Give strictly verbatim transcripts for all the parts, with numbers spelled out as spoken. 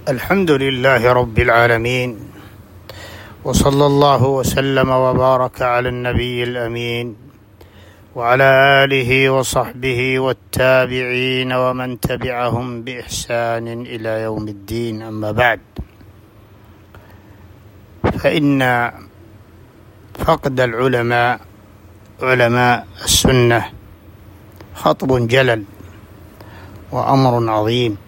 الحمد لله رب العالمين، وصلى الله وسلم وبارك على النبي الأمين وعلى آله وصحبه والتابعين ومن تبعهم بإحسان إلى يوم الدين. أما بعد، فإن فقد العلماء علماء السنة خطب جلل وأمر عظيم.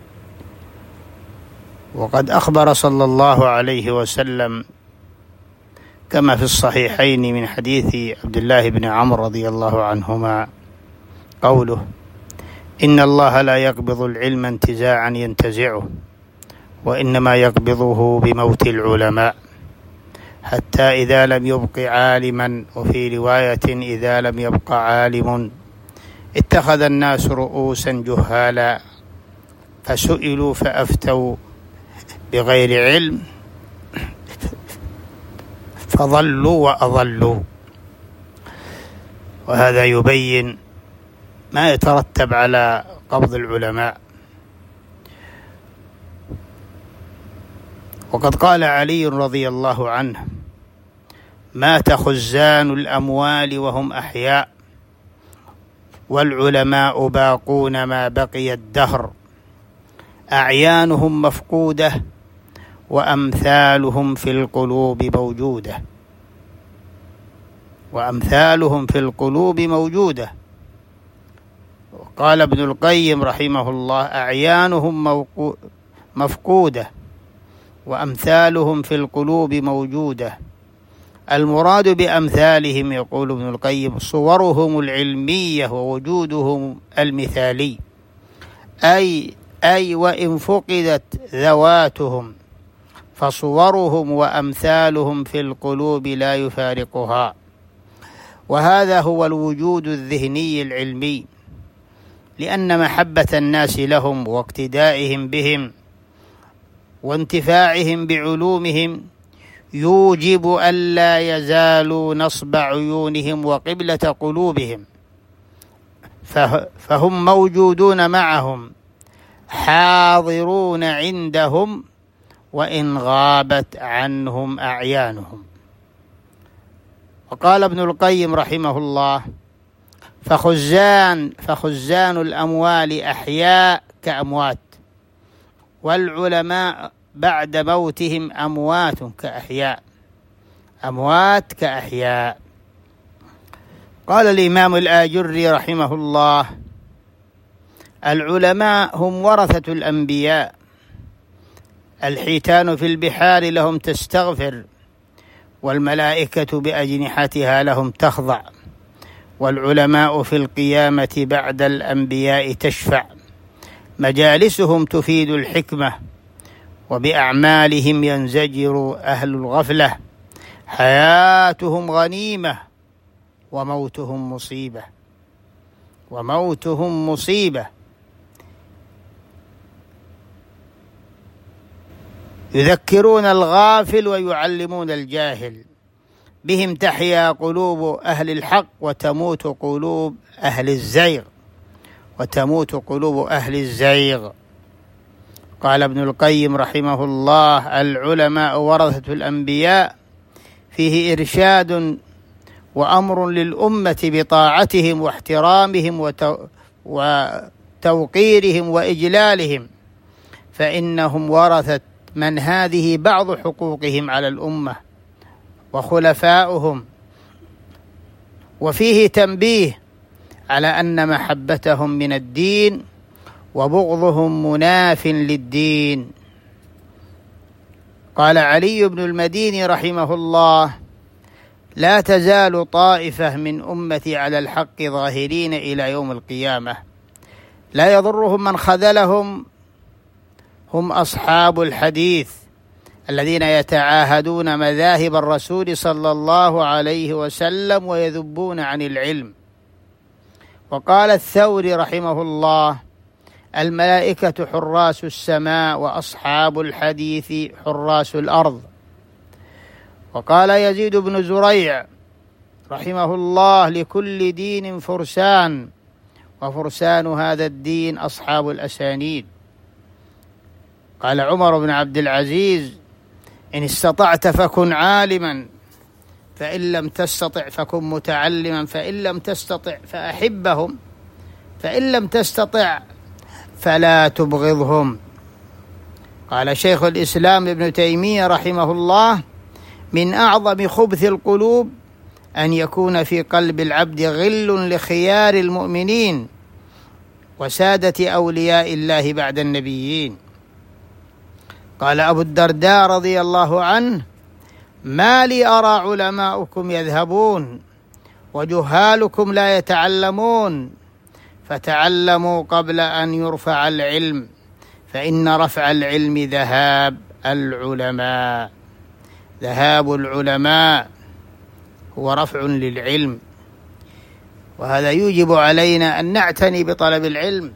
وقد أخبر صلى الله عليه وسلم كما في الصحيحين من حديث عبد الله بن عمرو رضي الله عنهما قوله: إن الله لا يقبض العلم انتزاعا ينتزعه، وإنما يقبضه بموت العلماء، حتى إذا لم يبق عالما، وفي رواية إذا لم يبق عالم اتخذ الناس رؤوسا جهالا فسئلوا فأفتوا بغير علم فضلوا وأضلوا. وهذا يبين ما يترتب على قبض العلماء. وقد قال علي رضي الله عنه: مات خزان الأموال وهم أحياء، والعلماء باقون ما بقي الدهر، أعيانهم مفقودة وأمثالهم في القلوب موجودة وأمثالهم في القلوب موجودة قال ابن القيم رحمه الله: أعيانهم مفقودة وأمثالهم في القلوب موجودة. المراد بأمثالهم، يقول ابن القيم، صورهم العلمية ووجودهم المثالي، أي أي وإن فقدت ذواتهم فصورهم وأمثالهم في القلوب لا يفارقها. وهذا هو الوجود الذهني العلمي، لأن محبة الناس لهم واقتدائهم بهم وانتفاعهم بعلومهم يوجب ألا يزالوا نصب عيونهم وقبلة قلوبهم، فهم موجودون معهم، حاضرون عندهم، وإن غابت عنهم أعيانهم. وقال ابن القيم رحمه الله: فخزان فخزان الأموال أحياء كأموات، والعلماء بعد موتهم أموات كأحياء أموات كأحياء. قال الإمام الآجري رحمه الله: العلماء هم ورثة الأنبياء، الحيتان في البحار لهم تستغفر، والملائكة بأجنحتها لهم تخضع، والعلماء في القيامة بعد الأنبياء تشفع، مجالسهم تفيد الحكمة، وبأعمالهم ينزجر أهل الغفلة، حياتهم غنيمة وموتهم مصيبة وموتهم مصيبة يذكرون الغافل ويعلمون الجاهل، بهم تحيا قلوب أهل الحق وتموت قلوب أهل الزيغ وتموت قلوب أهل الزيغ. قال ابن القيم رحمه الله: العلماء ورثة الأنبياء، فيه إرشاد وأمر للأمة بطاعتهم واحترامهم وتوقيرهم وإجلالهم، فإنهم ورثة من هذه بعض حقوقهم على الأمة وخلفاؤهم. وفيه تنبيه على أن محبتهم من الدين وبغضهم مناف للدين. قال علي بن المديني رحمه الله: لا تزال طائفة من أمتي على الحق ظاهرين إلى يوم القيامة، لا يضرهم من خذلهم، هم أصحاب الحديث الذين يتعاهدون مذاهب الرسول صلى الله عليه وسلم ويذبون عن العلم. وقال الثوري رحمه الله: الملائكة حراس السماء، وأصحاب الحديث حراس الأرض. وقال يزيد بن زريع رحمه الله: لكل دين فرسان، وفرسان هذا الدين أصحاب الأسانيد. قال عمر بن عبد العزيز: إن استطعت فكن عالما، فإن لم تستطع فكن متعلما، فإن لم تستطع فأحبهم، فإن لم تستطع فلا تبغضهم. قال شيخ الإسلام ابن تيمية رحمه الله: من أعظم خبث القلوب أن يكون في قلب العبد غل لخيار المؤمنين وسادة أولياء الله بعد النبيين. قال أبو الدرداء رضي الله عنه: ما لي أرى علماؤكم يذهبون وجهالكم لا يتعلمون، فتعلموا قبل أن يرفع العلم، فإن رفع العلم ذهاب العلماء. ذهاب العلماء هو رفع للعلم، وهذا يوجب علينا أن نعتني بطلب العلم،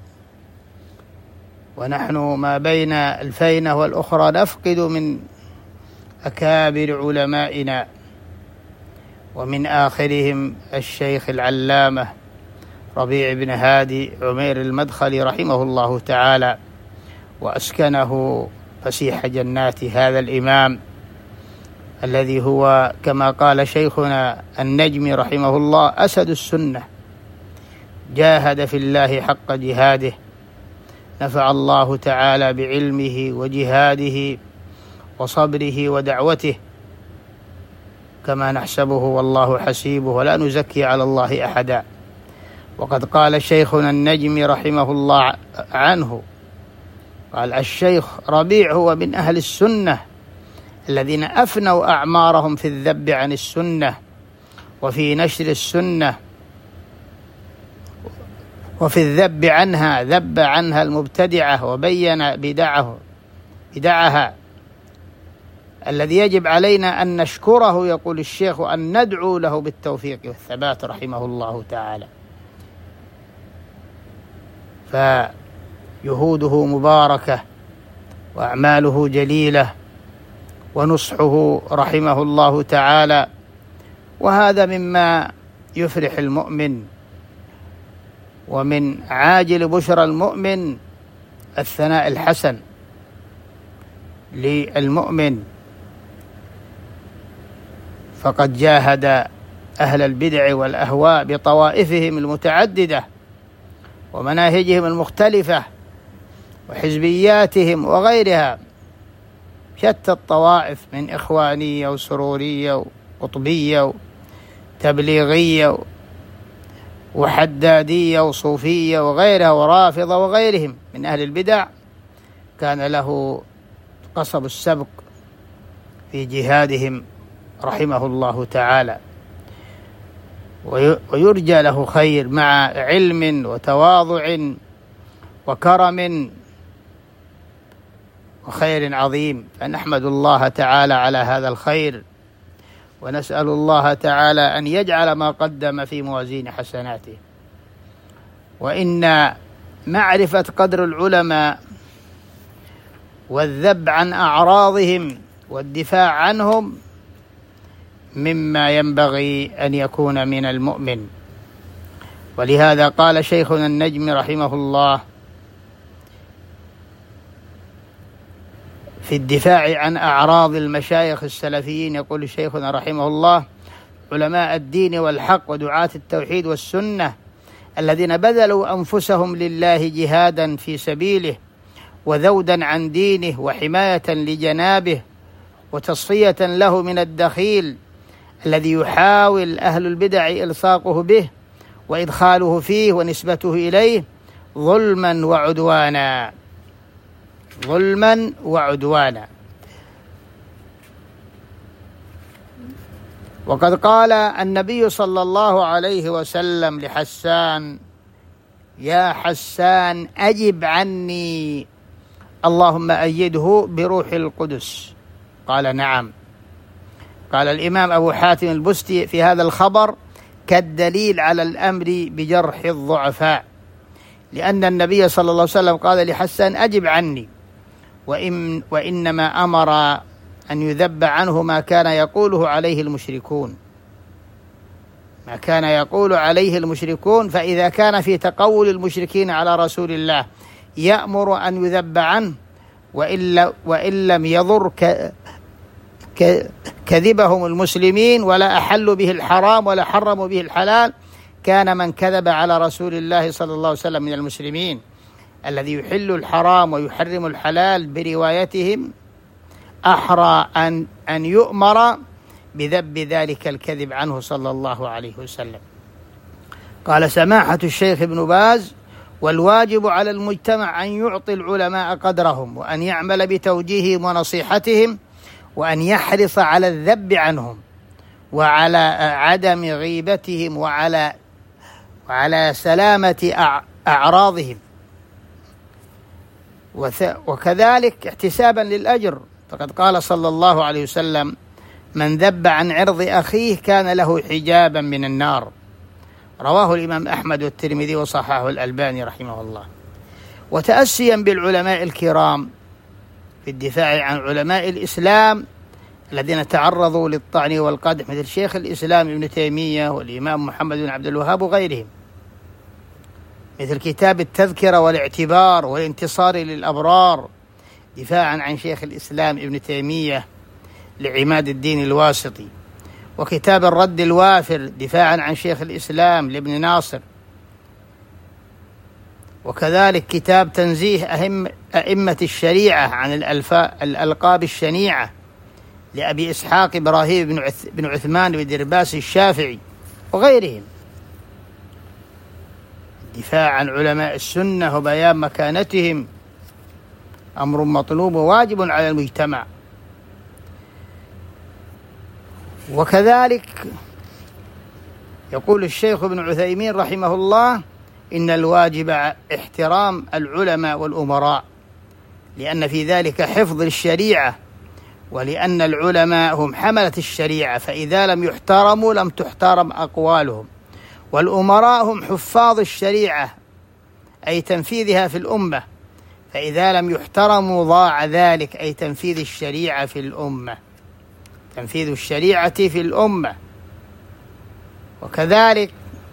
ونحن ما بين الفينة والأخرى نفقد من أكابر علمائنا، ومن آخرهم الشيخ العلامة ربيع بن هادي عمير المدخلي رحمه الله تعالى، وأسكنه فسيح جنات هذا الإمام الذي هو كما قال شيخنا النجمي رحمه الله: أسد السنة، جاهد في الله حق جهاده، نفع الله تعالى بعلمه وجهاده وصبره ودعوته كما نحسبه، والله حسيبه، ولا نزكي على الله أحدا. وقد قال شيخنا النجمي رحمه الله عنه، قال: الشيخ ربيع هو من أهل السنة الذين أفنوا أعمارهم في الذب عن السنة وفي نشر السنة وفي الذب عنها، ذب عنها المبتدعة وبين بدعه بدعها، الذي يجب علينا أن نشكره، يقول الشيخ، أن ندعو له بالتوفيق والثبات رحمه الله تعالى. فجهوده مباركة وأعماله جليلة ونصحه رحمه الله تعالى، وهذا مما يفرح المؤمن، ومن عاجل بشرى المؤمن الثناء الحسن للمؤمن، فقد جاهد أهل البدع والأهواء بطوائفهم المتعددة ومناهجهم المختلفة وحزبياتهم وغيرها، شتى الطوائف من إخوانية وسرورية وقطبية وتبليغية وحدادية وصوفية وغيرها ورافضة وغيرهم من أهل البدع، كان له قصب السبق في جهادهم رحمه الله تعالى، ويرجى له خير مع علم وتواضع وكرم وخير عظيم. فنحمد الله تعالى على هذا الخير، ونسأل الله تعالى أن يجعل ما قدم في موازين حسناته. وإن معرفة قدر العلماء والذب عن أعراضهم والدفاع عنهم مما ينبغي أن يكون من المؤمن. ولهذا قال شيخنا النجم رحمه الله في الدفاع عن أعراض المشايخ السلفيين، يقول شيخنا رحمه الله: علماء الدين والحق ودعاة التوحيد والسنة الذين بذلوا أنفسهم لله جهادا في سبيله وذودا عن دينه وحماية لجنابه وتصفية له من الدخيل الذي يحاول أهل البدع إلصاقه به وإدخاله فيه ونسبته إليه ظلما وعدوانا ظلما وعدوانا. وقد قال النبي صلى الله عليه وسلم لحسان: يا حسان أجب عني، اللهم أيده بروح القدس. قال: نعم. قال الإمام أبو حاتم البستي في هذا الخبر: كالدليل على الأمر بجرح الضعفاء، لأن النبي صلى الله عليه وسلم قال لحسان: أجب عني، وإن وإنما أمر أن يذب عنه ما كان يقوله عليه المشركون ما كان يقول عليه المشركون فإذا كان في تقول المشركين على رسول الله يأمر أن يذب عنه، وإن, وإن لم يضر ك كذبهم المسلمين ولا أحلوا به الحرام ولا حرموا به الحلال، كان من كذب على رسول الله صلى الله عليه وسلم من المسلمين الذي يحل الحرام ويحرم الحلال بروايتهم أحرى أن أن يؤمر بذب ذلك الكذب عنه صلى الله عليه وسلم. قال سماحة الشيخ ابن باز: والواجب على المجتمع أن يعطي العلماء قدرهم، وأن يعمل بتوجيههم ونصيحتهم، وأن يحرص على الذب عنهم وعلى عدم غيبتهم وعلى وعلى سلامة أعراضهم، وكذلك احتسابا للأجر، فقد قال صلى الله عليه وسلم: من ذب عن عرض أخيه كان له حجابا من النار. رواه الإمام أحمد والترمذي وصححه الألباني رحمه الله. وتأسيا بالعلماء الكرام في الدفاع عن علماء الإسلام الذين تعرضوا للطعن والقدح، مثل شيخ الإسلام ابن تيمية والإمام محمد بن عبد الوهاب وغيرهم، مثل كتاب التذكرة والاعتبار والانتصار للأبرار دفاعا عن شيخ الإسلام ابن تيمية لعماد الدين الواسطي، وكتاب الرد الوافر دفاعا عن شيخ الإسلام لابن ناصر، وكذلك كتاب تنزيه أهم أئمة الشريعة عن الألقاب الشنيعة لأبي إسحاق إبراهيم بن عثمان بن درباس الشافعي وغيرهم. الدفاع عن علماء السنة وبيان مكانتهم أمر مطلوب وواجب على المجتمع. وكذلك يقول الشيخ ابن عثيمين رحمه الله: إن الواجب احترام العلماء والأمراء، لأن في ذلك حفظ الشريعة، ولأن العلماء هم حملة الشريعة، فإذا لم يحترموا لم تحترم أقوالهم، والأمراء هم حفاظ الشريعة أي تنفيذها في الأمة، فإذا لم يحترموا ضاع ذلك أي تنفيذ الشريعة في الأمة، تنفيذ الشريعة في الأمة. وكذلك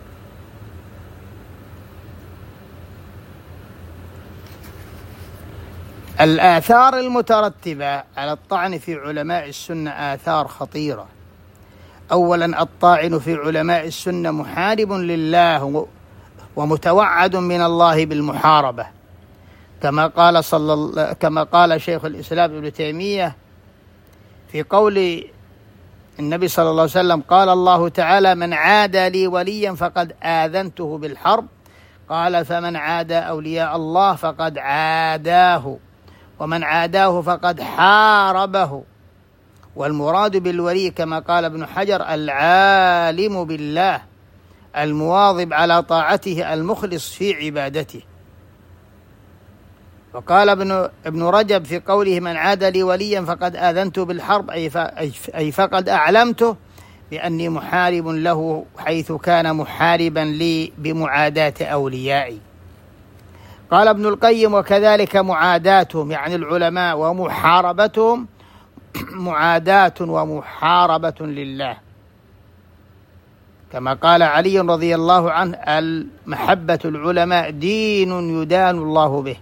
الآثار المترتبة على الطعن في علماء السنة آثار خطيرة. أولا، الطاعن في علماء السنة محارب لله ومتوعد من الله بالمحاربة، كما قال صلى كما قال شيخ الإسلام ابن تيمية في قول النبي صلى الله عليه وسلم: قال الله تعالى: من عادى لي وليا فقد آذنته بالحرب. قال: فمن عادى أولياء الله فقد عاداه، ومن عاداه فقد حاربه. والمراد بالولي كما قال ابن حجر: العالم بالله المواظب على طاعته المخلص في عبادته. وقال ابن ابن رجب في قوله: من عاد لي وليا فقد آذنته بالحرب، أي فقد أعلمته بأني محارب له، حيث كان محاربا لي بمعاداة أوليائي. قال ابن القيم: وكذلك معاداتهم يعني العلماء ومحاربتهم معاداة ومحاربة لله، كما قال علي رضي الله عنه: المحبة العلماء دين يدان الله به،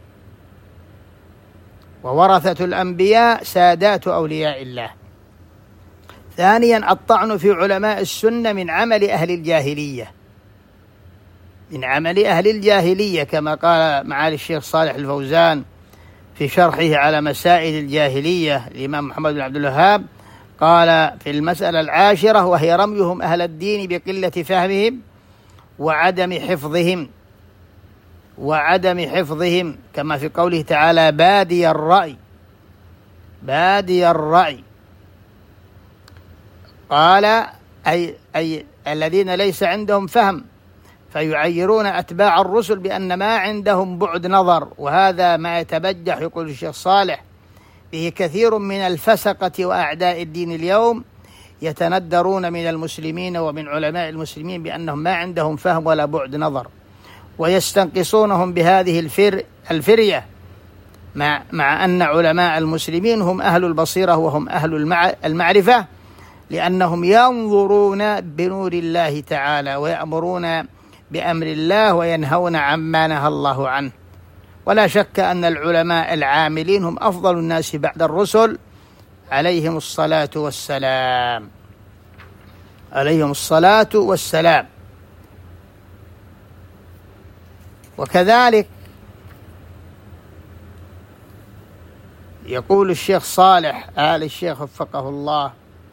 وورثة الأنبياء سادات أولياء الله. ثانيا، الطعن في علماء السنة من عمل أهل الجاهلية، من عمل أهل الجاهلية، كما قال معالي الشيخ صالح الفوزان في شرحه على مسائل الجاهلية الإمام محمد بن عبد الوهاب، قال في المسألة العاشرة: وهي رميهم أهل الدين بقلة فهمهم وعدم حفظهم وعدم حفظهم كما في قوله تعالى: بادي الرأي بادي الرأي. قال: أي, أي الذين ليس عندهم فهم، فيعيرون أتباع الرسل بأن ما عندهم بعد نظر، وهذا ما يتبجح، يقول الشيخ صالح، به كثير من الفسقة وأعداء الدين اليوم يتندرون من المسلمين ومن علماء المسلمين بأنهم ما عندهم فهم ولا بعد نظر، ويستنقصونهم بهذه الفر الفرية، مع, مع أن علماء المسلمين هم أهل البصيرة وهم أهل المعرفة، لأنهم ينظرون بنور الله تعالى ويأمرون بأمر الله وينهون عما نهى الله عنه، ولا شك أن العلماء العاملين هم أفضل الناس بعد الرسل عليهم الصلاة والسلام عليهم الصلاة والسلام. وكذلك يقول الشيخ صالح آل الشيخ وفقه الله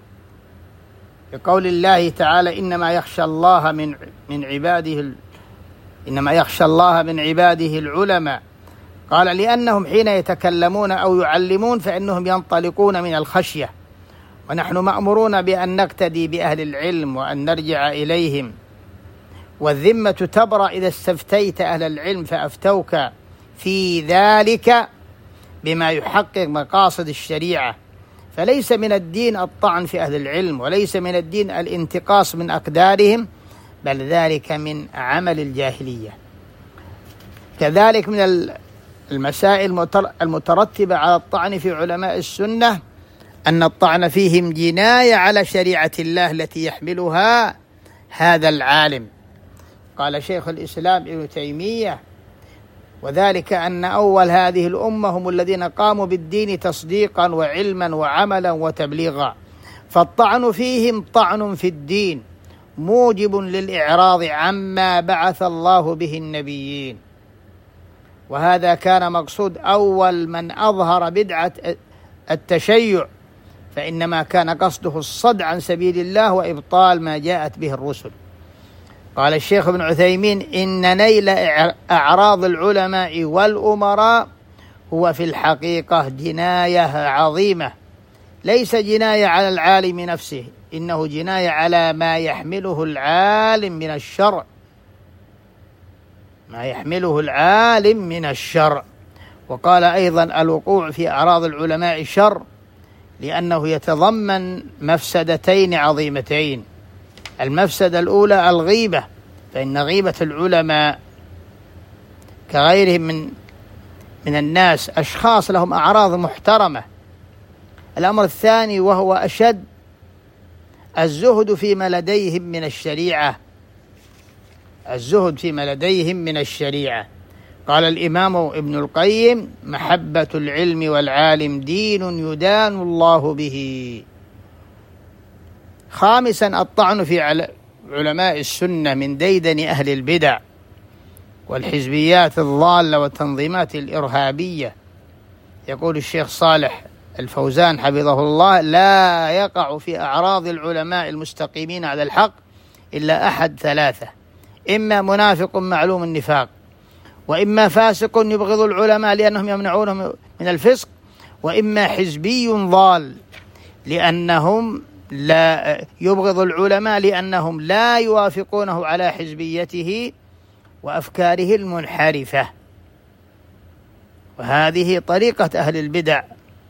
بقول الله تعالى: إنما يخشى الله من من عباده إنما يخشى الله من عباده العلماء. قال: لأنهم حين يتكلمون أو يعلمون فإنهم ينطلقون من الخشية، ونحن مأمورون بأن نقتدي بأهل العلم وأن نرجع إليهم، والذمة تبرأ إذا استفتيت أهل العلم فأفتوك في ذلك بما يحقق مقاصد الشريعة. فليس من الدين الطعن في أهل العلم، وليس من الدين الانتقاص من أقدارهم، بل ذلك من عمل الجاهلية. كذلك من المسائل المترتبة على الطعن في علماء السنة أن الطعن فيهم جناية على شريعة الله التي يحملها هذا العالم. قال شيخ الإسلام ابن تيمية: وذلك أن أول هذه الأمة هم الذين قاموا بالدين تصديقا وعلما وعملا وتبليغا، فالطعن فيهم طعن في الدين موجب للإعراض عما بعث الله به النبيين. وهذا كان مقصود أول من أظهر بدعة التشيع، فإنما كان قصده الصد عن سبيل الله وإبطال ما جاءت به الرسل. قال الشيخ ابن عثيمين: إن نيل أعراض العلماء والأمراء هو في الحقيقة جناية عظيمة، ليس جناية على العالم نفسه، إنه جناية على ما يحمله العالم من الشرع ما يحمله العالم من الشرع. وقال أيضا: الوقوع في أعراض العلماء شر، لأنه يتضمن مفسدتين عظيمتين. المفسدة الأولى الغيبة، فإن غيبة العلماء كغيرهم من من الناس أشخاص لهم أعراض محترمة. الأمر الثاني وهو أشد: الزهد فيما لديهم من الشريعة الزهد فيما لديهم من الشريعة. قال الإمام ابن القيم: محبة العلم والعالم دين يدان الله به. خامسا الطعن في علماء السنة من ديدن أهل البدع والحزبيات الضالة والتنظيمات الإرهابية. يقول الشيخ صالح الفوزان حفظه الله: لا يقع في أعراض العلماء المستقيمين على الحق إلا أحد ثلاثة: إما منافق معلوم النفاق، وإما فاسق يبغض العلماء لأنهم يمنعونهم من الفسق، وإما حزبي ضال لأنهم لا يبغض العلماء لأنهم لا يوافقونه على حزبيته وأفكاره المنحرفة. وهذه طريقة أهل البدع،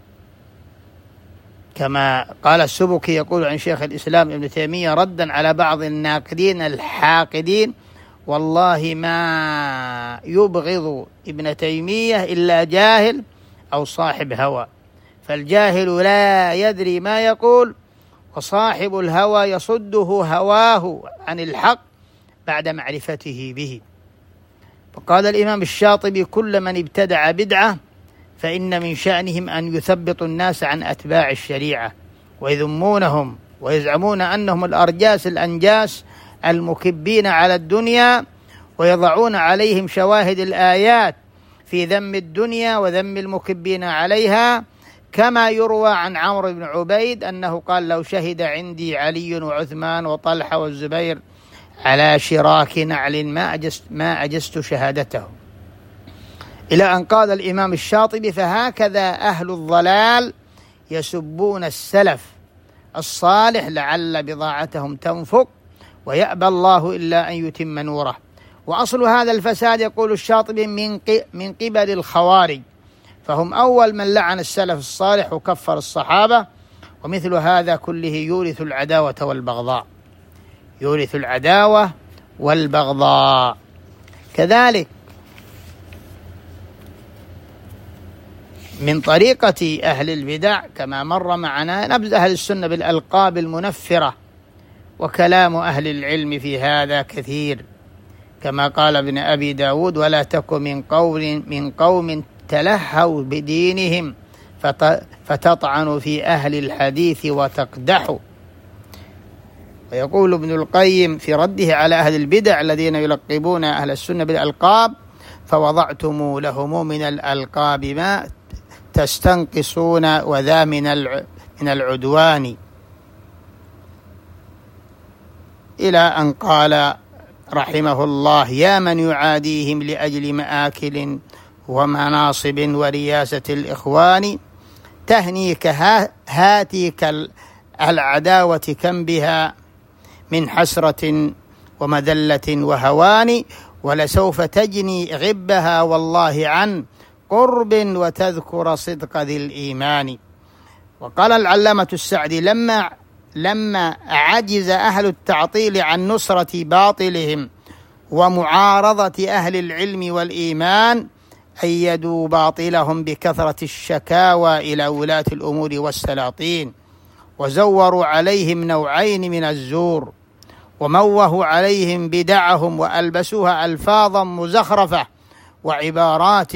كما قال السبكي يقول عن شيخ الإسلام ابن تيمية ردا على بعض الناقدين الحاقدين: والله ما يبغض ابن تيمية إلا جاهل أو صاحب هوى، فالجاهل لا يدري ما يقول، وصاحب الهوى يصده هواه عن الحق بعد معرفته به. فقال الإمام الشاطبي: كل من ابتدع بدعة فإن من شأنهم أن يثبطوا الناس عن أتباع الشريعة ويذمونهم ويزعمون أنهم الأرجاس الأنجاس المكبين على الدنيا، ويضعون عليهم شواهد الآيات في ذم الدنيا وذم المكبين عليها، كما يروى عن عمرو بن عبيد أنه قال: لو شهد عندي علي وعثمان وطلحة والزبير على شراك نعل ما أجست, ما أجست شهادته. إلى أن قال الإمام الشاطبي: فهكذا أهل الضلال يسبون السلف الصالح لعل بضاعتهم تنفق، ويأبى الله إلا أن يتم نوره. وأصل هذا الفساد يقول الشاطبي من من قبل الخوارج، فهم أول من لعن السلف الصالح وكفر الصحابة. ومثل هذا كله يورث العداوة والبغضاء يورث العداوة والبغضاء. كذلك من طريقة أهل البدع كما مر معنا نبذ أهل السنة بالألقاب المنفرة، وكلام أهل العلم في هذا كثير، كما قال ابن أبي داود: ولا تكن من قوم من قوم تلهوا بدينهم فتطعنوا في أهل الحديث وتقدحوا. ويقول ابن القيم في رده على أهل البدع الذين يلقبون أهل السنة بالألقاب: فوضعتم لهم من الألقاب ما تستنقصون وذا من من العدوان، إلى أن قال رحمه الله: يا من يعاديهم لأجل مآكل ومناصب ورياسة الإخوان، تهنيك هاتيك العداوة كم بها من حسرة ومذلة وهوان، ولسوف تجني غبها والله عن قرب وتذكر صدق ذي الإيمان. وقال العلامة السعدي: لما لما عجز أهل التعطيل عن نصرة باطلهم ومعارضة أهل العلم والإيمان، أيدوا باطلهم بكثرة الشكاوى إلى ولاة الأمور والسلاطين، وزوروا عليهم نوعين من الزور، وموهوا عليهم بدعهم، وألبسوها ألفاظا مزخرفة وعبارات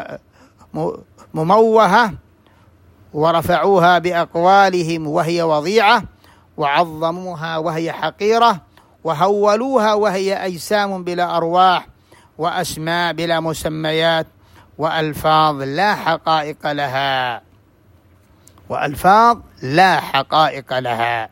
مموهة، ورفعوها بأقوالهم وهي وضيعة، وعظموها وهي حقيرة، وهولوها وهي أجسام بلا أرواح، وأسماء بلا مسميات، وألفاظ لا حقائق لها وألفاظ لا حقائق لها.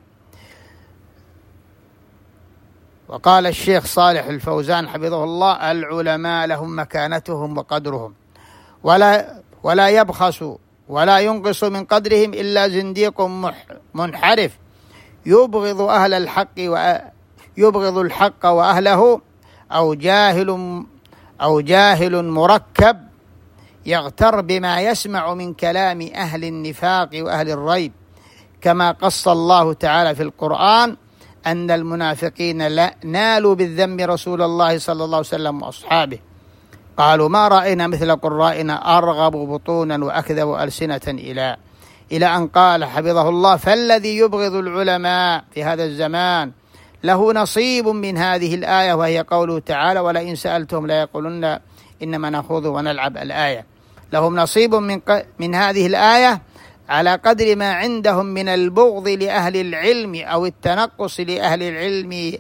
وقال الشيخ صالح الفوزان حفظه الله: العلماء لهم مكانتهم وقدرهم، ولا ولا يبخس ولا ينقص من قدرهم إلا زنديق منحرف يبغض أهل الحق ويبغض الحق وأهله، أو جاهل أو جاهل مركب يغتر بما يسمع من كلام أهل النفاق وأهل الريب، كما قص الله تعالى في القرآن أن المنافقين نالوا بالذم رسول الله صلى الله عليه وسلم وأصحابه، قالوا: ما رأينا مثل قرائنا أرغب بطونا وأكذب ألسنة، إلى إلى أن قال حفظه الله: فالذي يبغض العلماء في هذا الزمان له نصيب من هذه الآية، وهي قوله تعالى: ولئن سألتهم ليقولن إنما نخوض ونلعب، الآية. لهم نصيب من من هذه الآية على قدر ما عندهم من البغض لأهل العلم أو التنقص لأهل العلم،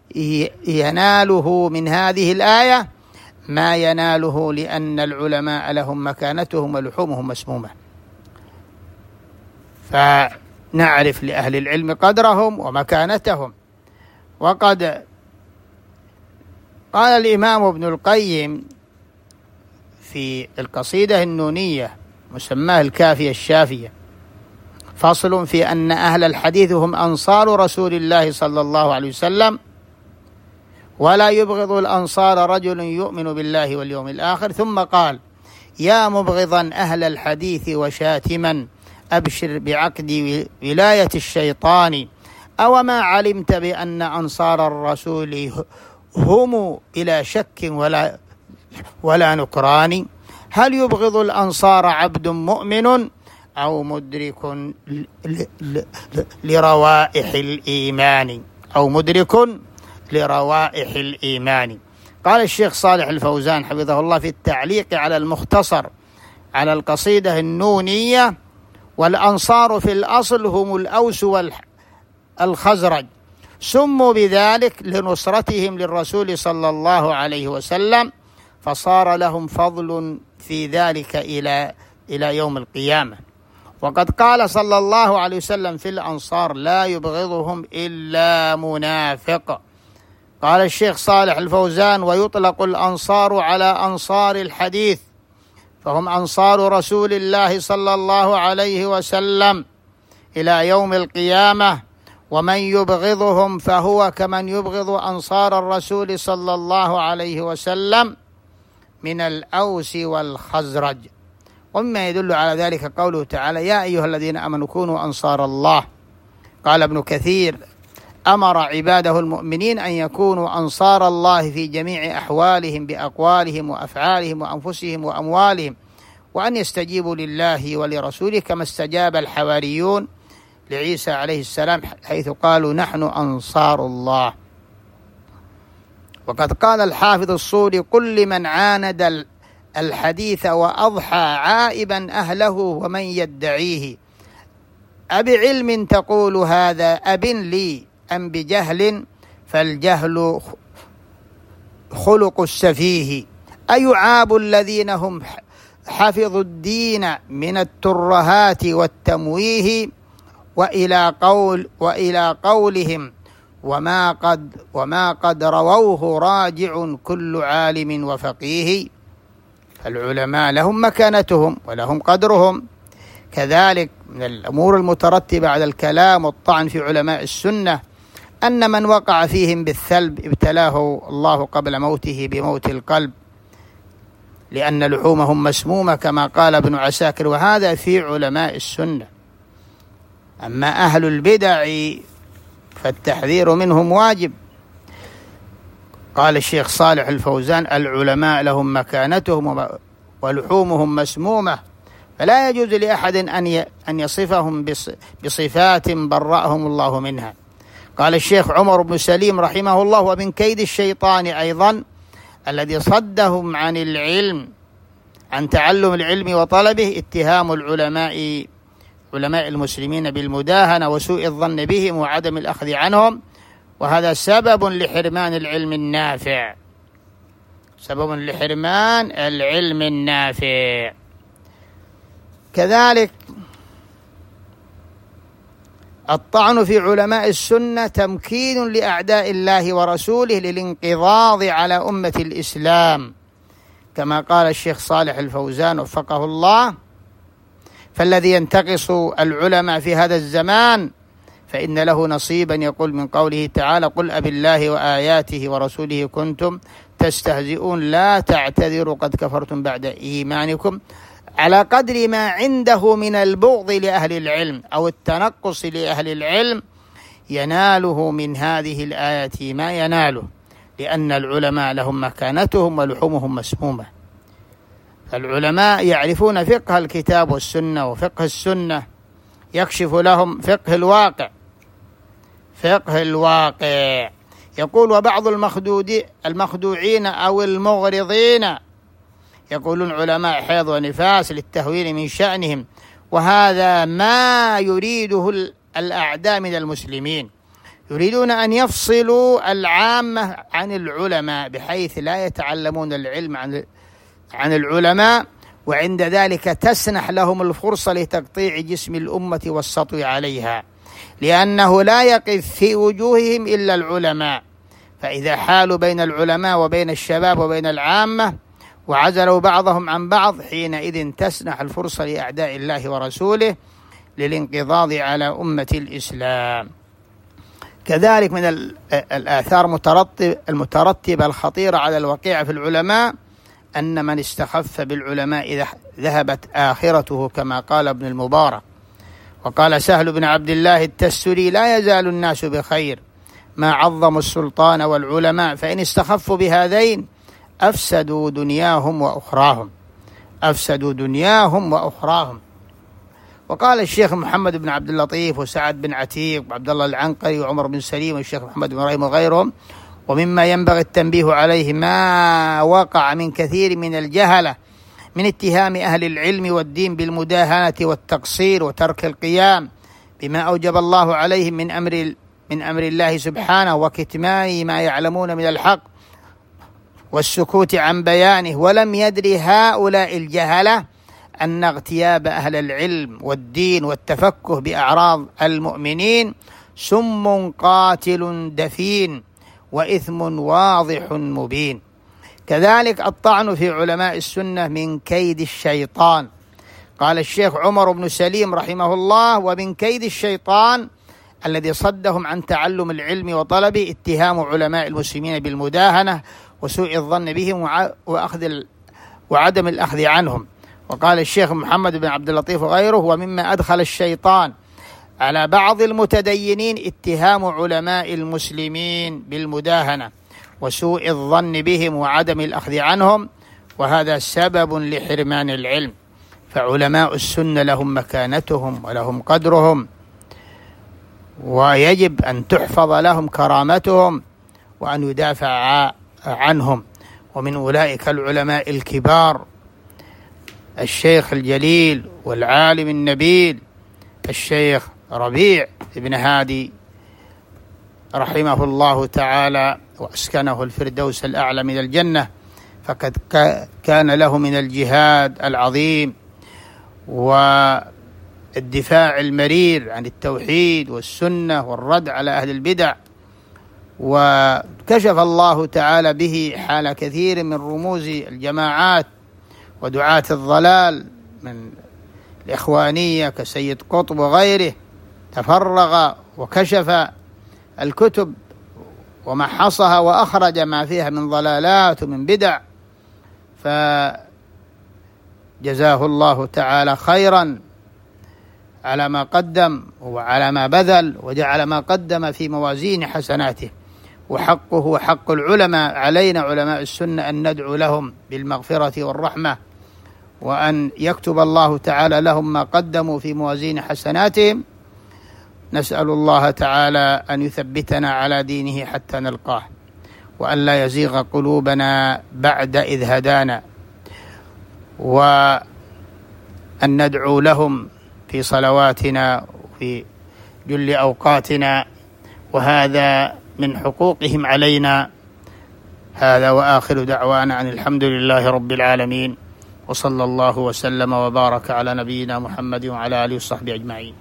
يناله من هذه الآية ما يناله لأن العلماء لهم مكانتهم ولحومهم مسمومة. فنعرف لأهل العلم قدرهم ومكانتهم. وقد قال الإمام ابن القيم في القصيدة النونية مسماه الكافية الشافية: فصل في أن أهل الحديث هم أنصار رسول الله صلى الله عليه وسلم، ولا يبغض الأنصار رجل يؤمن بالله واليوم الآخر. ثم قال: يا مبغضا أهل الحديث وشاتما، أبشر بعقد ولاية الشيطان، أو ما علمت بأن أنصار الرسول هم بلا شك ولا ولا نكران؟ هل يبغض الأنصار عبد مؤمن أو مدرك لروائح الإيمان أو مدرك لروائح الإيمان. قال الشيخ صالح الفوزان حفظه الله في التعليق على المختصر على القصيدة النونية: والأنصار في الأصل هم الأوس والخزرج، سموا بذلك لنصرتهم للرسول صلى الله عليه وسلم، فصار لهم فضل في ذلك إلى إلى يوم القيامة. وقد قال صلى الله عليه وسلم في الأنصار: لا يبغضهم إلا منافق. قال الشيخ صالح الفوزان: ويطلق الأنصار على أنصار الحديث، فهم أنصار رسول الله صلى الله عليه وسلم إلى يوم القيامة، ومن يبغضهم فهو كمن يبغض أنصار الرسول صلى الله عليه وسلم من الأوس والخزرج. ومما يدل على ذلك قوله تعالى: يا أيها الذين آمنوا كونوا أنصار الله. قال ابن كثير: أمر عباده المؤمنين أن يكونوا أنصار الله في جميع أحوالهم بأقوالهم وأفعالهم وأنفسهم وأموالهم، وأن يستجيبوا لله ولرسوله كما استجاب الحواريون لعيسى عليه السلام حيث قالوا: نحن أنصار الله. وقد قال الحافظ الصوري: قل لمن عاند الحديث وأضحى عائبا أهله ومن يدعيه، أبعلم تقول هذا أب لي أم بجهل؟ فالجهل خلق السفيه. أيعاب الذين هم حفظوا الدين من الترهات والتمويه، وإلى قول وإلى قولهم وما قد وما قد رووه راجع كل عالم وفقيه. فالعلماء لهم مكانتهم ولهم قدرهم. كذلك من الأمور المترتبة على الكلام والطعن في علماء السنة أن من وقع فيهم بالثلب ابتلاه الله قبل موته بموت القلب، لأن لحومهم مسمومة كما قال ابن عساكر، وهذا في علماء السنة. أما أهل البدع فالتحذير منهم واجب. قال الشيخ صالح الفوزان: العلماء لهم مكانتهم ولحومهم مسمومة، فلا يجوز لأحد أن يصفهم بصفات برأهم الله منها. قال الشيخ عمر بن سليم رحمه الله: ومن كيد الشيطان أيضا الذي صدهم عن العلم عن تعلم العلم وطلبه اتهام العلماء علماء المسلمين بالمداهنة وسوء الظن بهم وعدم الأخذ عنهم، وهذا سبب لحرمان العلم النافع سبب لحرمان العلم النافع. كذلك الطعن في علماء السنة تمكين لأعداء الله ورسوله للانقضاض على أمة الإسلام، كما قال الشيخ صالح الفوزان وفقه الله: فالذي ينتقص العلماء في هذا الزمان فإن له نصيبا يقول من قوله تعالى: قل أبالله وآياته ورسوله كنتم تستهزئون لا تعتذروا قد كفرتم بعد إيمانكم، على قدر ما عنده من البغض لأهل العلم أو التنقص لأهل العلم يناله من هذه الآيات ما يناله، لأن العلماء لهم مكانتهم ولحومهم مسمومة. فالعلماء يعرفون فقه الكتاب والسنة، وفقه السنة يكشف لهم فقه الواقع فقه الواقع يقول: وبعض المخدوعين أو المغرضين يقولون علماء حيض ونفاس للتهوين من شأنهم، وهذا ما يريده الأعداء من المسلمين، يريدون أن يفصلوا العامة عن العلماء بحيث لا يتعلمون العلم عن عن العلماء، وعند ذلك تسنح لهم الفرصة لتقطيع جسم الأمة والسطو عليها، لأنه لا يقف في وجوههم إلا العلماء، فإذا حالوا بين العلماء وبين الشباب وبين العامة وعزلوا بعضهم عن بعض، حينئذ تسنح الفرصة لأعداء الله ورسوله للانقضاض على أمة الإسلام. كذلك من الآثار المترتبة الخطيرة على الوقيع في العلماء أن من استخف بالعلماء إذا ذهبت آخرته، كما قال ابن المبارك. وقال سهل بن عبد الله التستري: لا يزال الناس بخير ما عظموا السلطان والعلماء، فإن استخفوا بهذين أفسدوا دنياهم وأخراهم أفسدوا دنياهم وأخراهم. وقال الشيخ محمد بن عبد اللطيف وسعد بن عتيق وعبد الله العنقري وعمر بن سليم والشيخ محمد بن إبراهيم وغيرهم: ومما ينبغي التنبيه عليه ما وقع من كثير من الجهلة من اتهام أهل العلم والدين بالمداهنة والتقصير وترك القيام بما أوجب الله عليهم من أمر من أمر الله سبحانه، وكتمان ما يعلمون من الحق والسكوت عن بيانه. ولم يدري هؤلاء الجهلة أن اغتياب أهل العلم والدين والتفكه بأعراض المؤمنين سم قاتل دفين وإثم واضح مبين. كذلك الطعن في علماء السنة من كيد الشيطان. قال الشيخ عمر بن سليم رحمه الله: ومن كيد الشيطان الذي صدهم عن تعلم العلم وطلبه اتهام علماء المسلمين بالمداهنة وسوء الظن بهم وأخذ وعدم الأخذ عنهم. وقال الشيخ محمد بن عبد اللطيف وغيره: ومما أدخل الشيطان على بعض المتدينين اتهام علماء المسلمين بالمداهنة وسوء الظن بهم وعدم الأخذ عنهم، وهذا سبب لحرمان العلم. فعلماء السنة لهم مكانتهم ولهم قدرهم، ويجب أن تحفظ لهم كرامتهم وأن يدافع عنهم. ومن أولئك العلماء الكبار الشيخ الجليل والعالم النبيل الشيخ ربيع بن هادي رحمه الله تعالى وأسكنه الفردوس الأعلى من الجنة، فقد كان له من الجهاد العظيم والدفاع المرير عن التوحيد والسنة والرد على أهل البدع، وكشف الله تعالى به حال كثير من رموز الجماعات ودعاة الضلال من الإخوانية كسيد قطب وغيره، تفرغ وكشف الكتب ومحصها وأخرج ما فيها من ضلالات ومن بدع، فجزاه الله تعالى خيرا على ما قدم وعلى ما بذل، وجعل ما قدم في موازين حسناته. وحقه وحق العلماء علينا علماء السنة أن ندعو لهم بالمغفرة والرحمة، وأن يكتب الله تعالى لهم ما قدموا في موازين حسناتهم. نسأل الله تعالى أن يثبتنا على دينه حتى نلقاه، وأن لا يزيغ قلوبنا بعد إذ هدانا، وأن ندعو لهم في صلواتنا وفي جل أوقاتنا، وهذا من حقوقهم علينا. هذا وآخر دعوانا عن الحمد لله رب العالمين، وصلى الله وسلم وبارك على نبينا محمد وعلى آله وصحبه أجمعين.